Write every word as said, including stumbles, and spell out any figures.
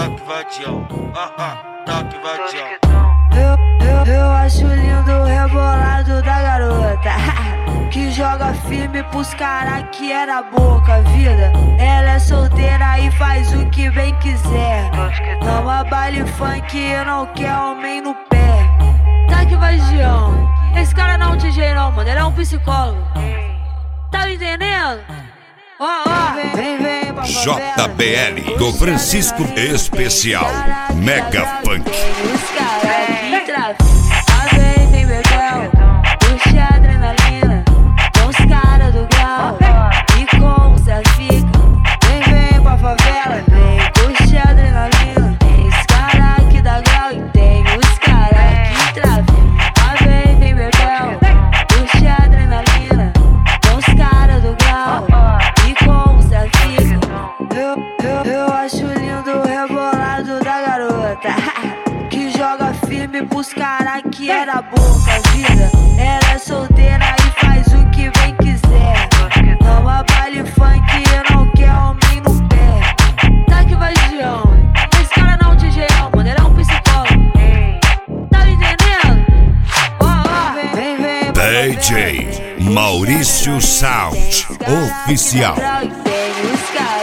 toque vadião, ah ah, toque vadião. Eu, eu, eu acho lindo o rebolado da garota que joga firme pros cara que é na boca, vida. Ela é solteira e faz o que bem quiser. Ama baile funk e não quer homem no pé. Tá que vadião. Esse cara não é um D J não, mano, ele é um psicólogo. Tá me entendendo? Ó, ó, vem, vem pra favela. J B L do Francisco Especial Mega Funk. Os caras que traficam. Vem, vem, bebel, puxa a adrenalina. Com os caras do grau e como cê fica. Vem, vem pra favela, vem, puxa a adrenalina. Tem os caras que dá grau e tem os caras que traficam. Vem, vem, bebel, puxa a adrenalina. Com os caras do grau e como cê fica. Eu, eu, eu acho lindo o rebolado da garota que joga firme pros cara que é da boca, vida. Ela é solteira e faz o que bem quiser. Ama baile funk e não quer homem no pé. Tá que vadião. Esse cara não é um D J não, mano, ele é um psicólogo. Tá me entendendo? Ó, ó, vem, vem, D J Maurício Sound Oficial. Tem os caras